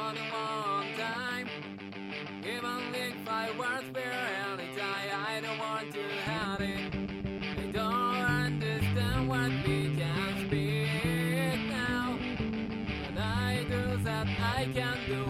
more than one time. Even if I was barely die, I don't want to hide it. I don't understand what we can speak now. And I do that I can do